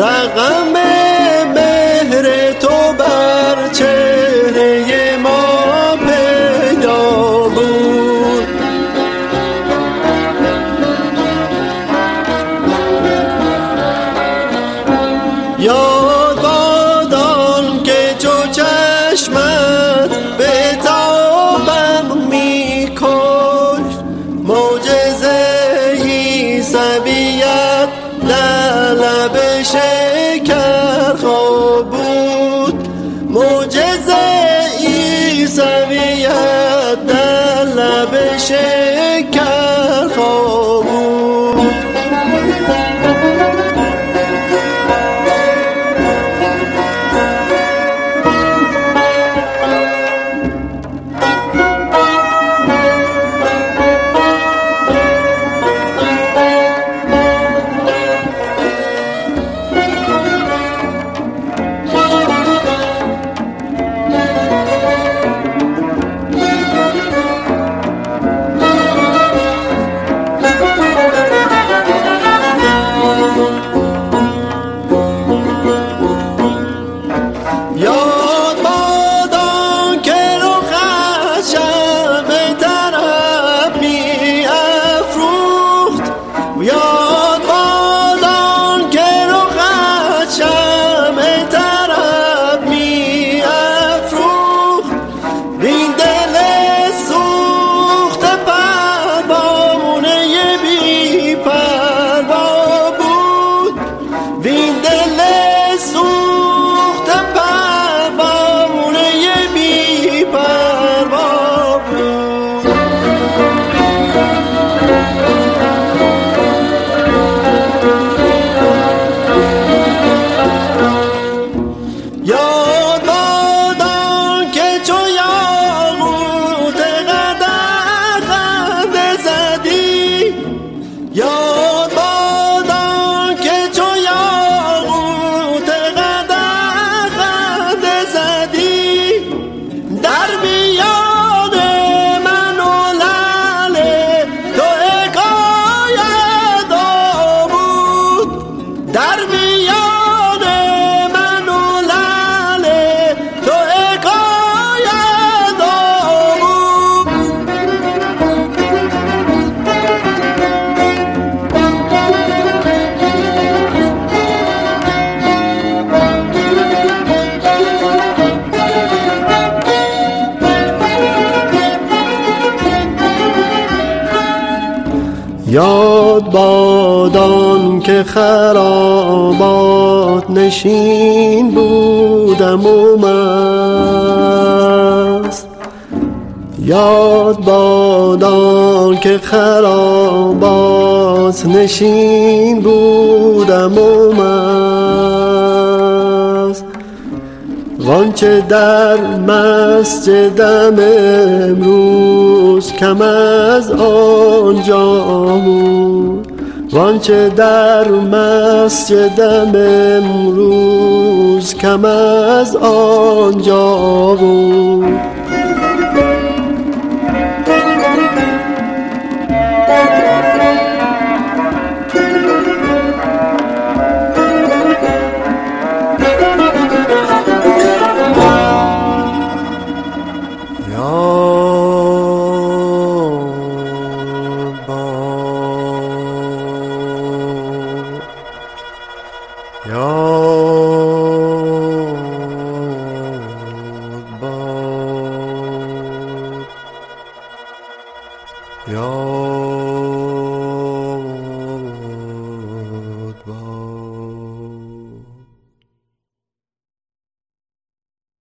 رقم مهر تو بر چهره ما پیدا بود. یاد باد آن که چو چشمت به تابم می‌کشت، معجزه عیسویت در لب شکرخا بود. معجزه عیسویت در لب شکرخا بود. یاد باد آن که خرابات نشین بودم و مست. یاد باد آن که خرابات نشین بودم و مست. وانچه در مسجدم امروز کم از آنجا بود. وانچه در مسجدم امروز کم از آنجا بود. یاد